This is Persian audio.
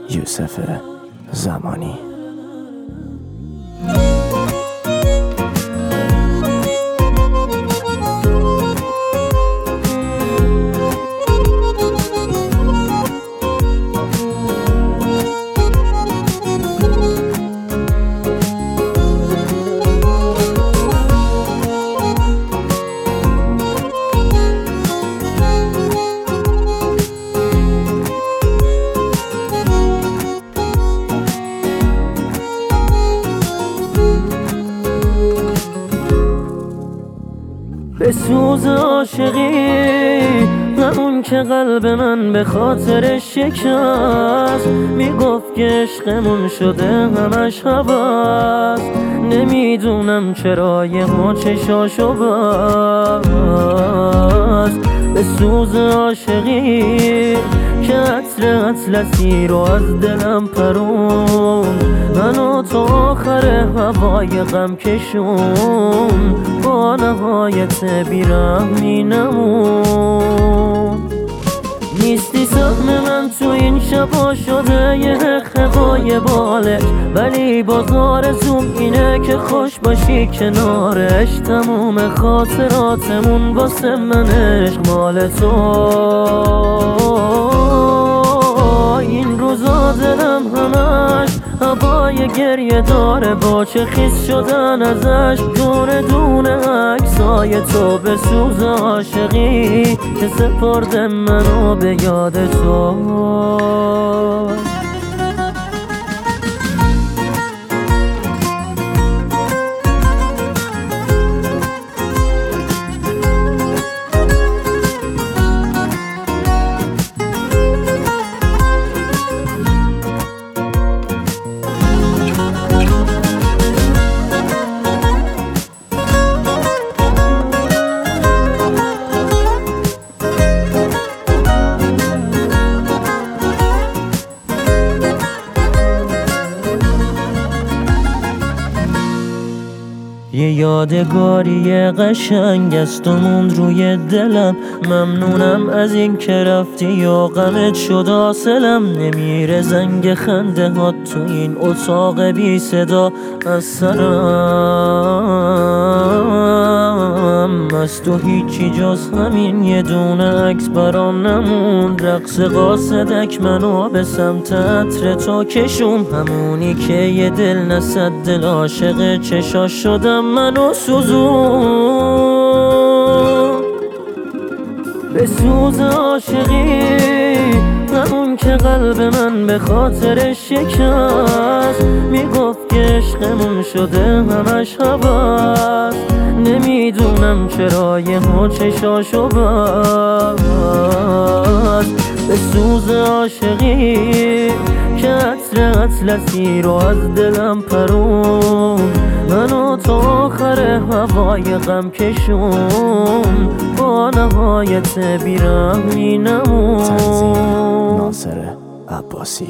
یوسف زمانی. به سوز عاشقی همون که قلب من به خاطر شکست، میگفت که عشقمون شده همش هوس. نمیدونم چرا یهو چشاشو بست. به سوز عاشقی که عطر اطلسی رو از دلم پرون، منو تا آخر هوای غم کشون، با نهایت بیرحمی نمون. نیستی سهم من تو این شبا شده یه خبای بالش، ولی باز آرزوم اینه که خوش باشی کنارش. تموم خاطراتمون واسه من عشق مال تو. این روزا دلم همش هوای گریه داره، با چه خیس شدن ازش دونه دونه عکسای تو. به سوز عاشقی که سپرده منو به یاد تو. یه یادگاری قشنگ است و موند روی دلم. ممنونم از این که رفتی و غمت شد حاصلم. نمیره زنگ خنده ها تو این اتاق بی صدا از سرم. از تو هیچی جز همین یه دونه عکس برام نموند. رقص قاصدک منو به سمت عطر تو کشون، همونی که یه دل نصد دل عاشق چشاش شدم منو سوزون. به سوز عاشقی همون که قلب من به خاطر شکست، میگفت که عشقمون شده همش هوس. نمیدونم چرا یهو چشاشو بست. به سوز عاشقی که عطر اطلسی رو از دلم پرون، منو تا آخر هوای غم کشون، با نهایت بیرحمی نمون. تنظیم ناصر عباسی.